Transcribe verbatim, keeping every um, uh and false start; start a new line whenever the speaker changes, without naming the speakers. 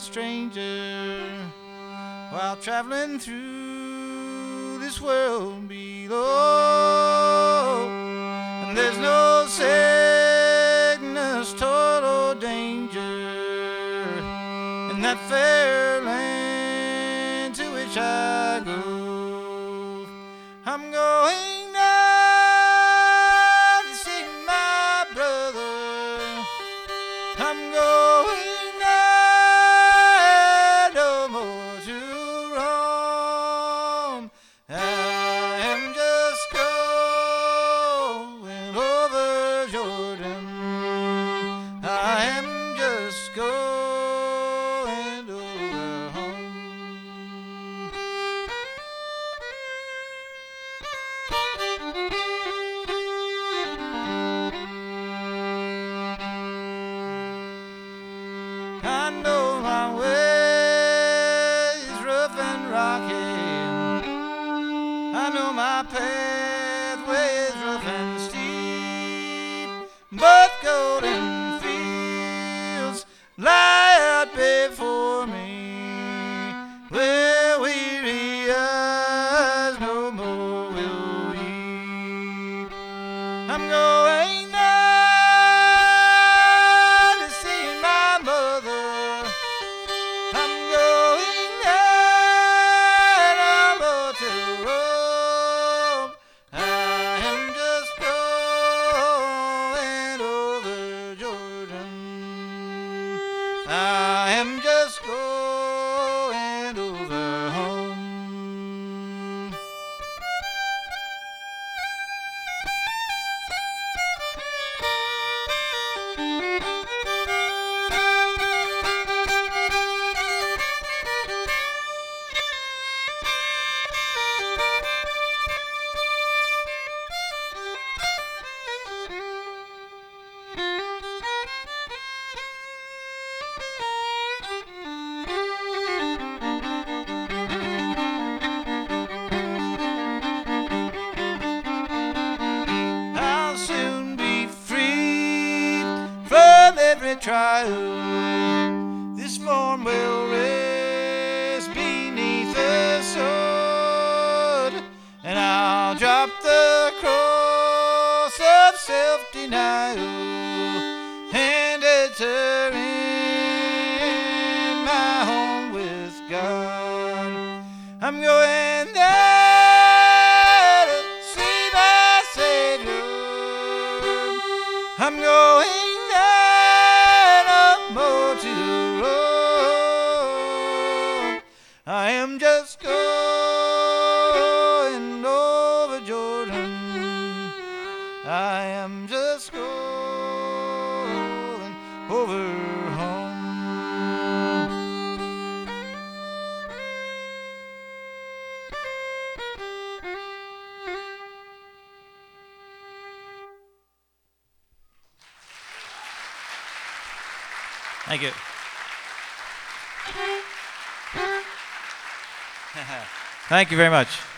stranger while traveling through this world below. And there's no sickness, toil, or danger in that fair land to which I go. I'm going now to see my brother. I'm going now no more to roam. I am just going over Jordan. I am just going over home. I know my way is rough and rocky. I know my pathway is rough and steep, but golden fields lie out before me, where weary eyes no more will weep. I'm going now to see my mother. I'm going now no more to roam. I am just going over Jordan. I am just going over home. I'll soon be free from every trial. This form will rest beneath the sword, and I'll drop the cross of self-denial and enter in my home with God. I'm going there to see my Savior. I'm going there no more to roam. I am just going over Jordan. I am just going over home. Thank you. Thank you very much.